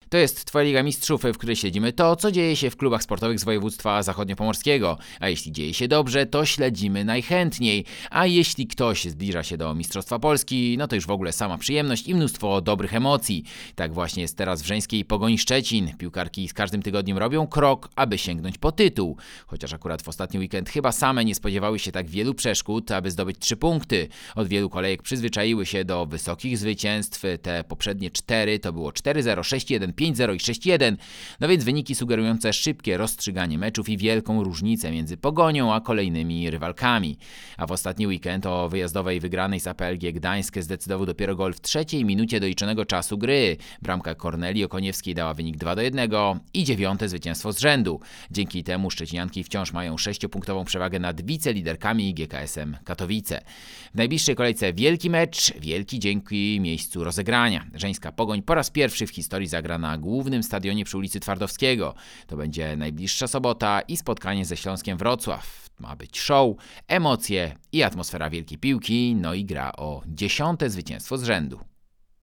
To jest Twoja Liga Mistrzów, w której śledzimy to, co dzieje się w klubach sportowych z województwa zachodniopomorskiego. A jeśli dzieje się dobrze, to śledzimy najchętniej. A jeśli ktoś zbliża się do Mistrzostwa Polski, no to już w ogóle sama przyjemność i mnóstwo dobrych emocji. Tak właśnie jest teraz w żeńskiej Pogoni Szczecin. Piłkarki z każdym tygodniem robią krok, aby sięgnąć po tytuł. Chociaż akurat w ostatni weekend chyba same nie spodziewały się tak wielu przeszkód, aby zdobyć 3 punkty. Od wielu kolejek przyzwyczaiły się do wysokich zwycięstw. Te poprzednie 4 to było 4-0, 6-1, 5-0 i 6-1. No więc wyniki sugerujące szybkie rozstrzyganie meczów i wielką różnicę między Pogonią a kolejnymi rywalkami. A w ostatni weekend o wyjazdowej wygranej z APLG Gdańsk zdecydował dopiero gol w 3. minucie doliczonego czasu gry. Bramka Kornelii Okoniewskiej dała wynik 2-1 i 9. zwycięstwo z rzędu. Dzięki temu szczecinianki wciąż mają 6-punktową przewagę nad wiceliderkami GKS-em Katowice. W najbliższej kolejce wielki mecz, wielki dzięki miejscu rozegrania. Żeńska Pogoń po raz pierwszy w historii zagra na głównym stadionie przy ulicy Twardowskiego. To będzie najbliższa sobota i spotkanie ze Śląskiem Wrocław. Ma być show, emocje i atmosfera wielkiej piłki, no i gra o 10. zwycięstwo z rzędu.